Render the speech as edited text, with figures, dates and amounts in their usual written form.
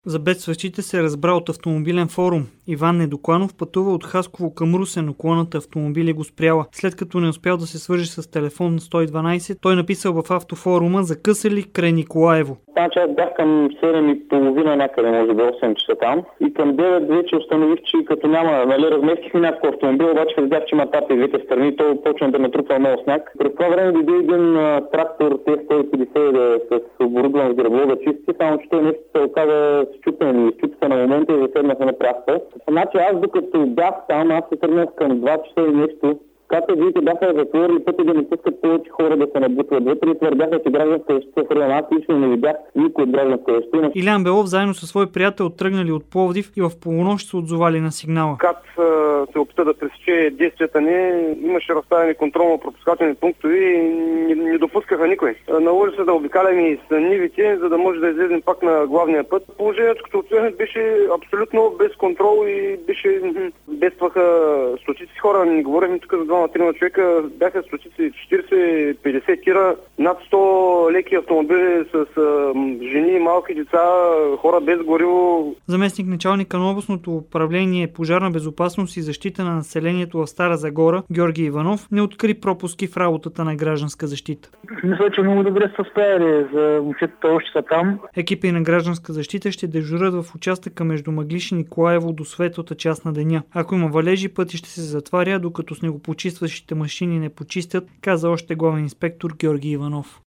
За бедстващите се разбра от автомобилен форум. Иван Недокланов пътува от Хасково към Русе, но колоната автомобили го спряла. След като не успял да се свържи с телефон 112, той написал в автофорума закъсали край Николаево. Значи аз бях към 7:30 някъде, може би 8 часа там. И към 9 вече установих, че като няма, разместих някакъв автомобил, обаче видях, че има тапи в двете страни, то почна да натрупва много сняг. През това време дойде един трактор Т-150 с оборудван с гребло да чисти, само че той нещо се оказа счупен или изчупи се на момента и заседнаха на пряста. Значи аз докато бях там, аз се тръгнах към 2 часа и нещо. Както видите, бяха затворили пъти да не пускат повече хора да се набутват вътре. Твърдяха, че гражданска защита в района. Аз лично не видях никой от гражданска защита. Илян Белов заедно със свой приятел тръгнали от Пловдив и в полунощ се отзовали на сигнала. Как се опита да пресече действията ни, имаше разставени контролно-пропускателни пунктове и не допускаха никой. Наложи се да обикаляме и с нивите, за да може да излезем пак на главния път. Положението като отиваме беше абсолютно без контрол и бедстваха стотици хора. Не говорихме тук за 2-3 човека, бяха стотици 40-50 тира, над 100 леки автомобили с жени, малки деца, хора без гориво. Заместник началника на областното управление пожарна безопасност и защита на населението в Стара Загора Георги Иванов не откри пропуски в работата на гражданска защита. Мисля, че много добре са справили, за момчетата още са там. Екипи на гражданска защита ще дежурят в участъка между Мъглиж и Николаево до светлата част на деня. Ако има валежи, пътя ще се затваря, докато снегопочистващите машини не почистят, каза още главен инспектор Георги Иванов.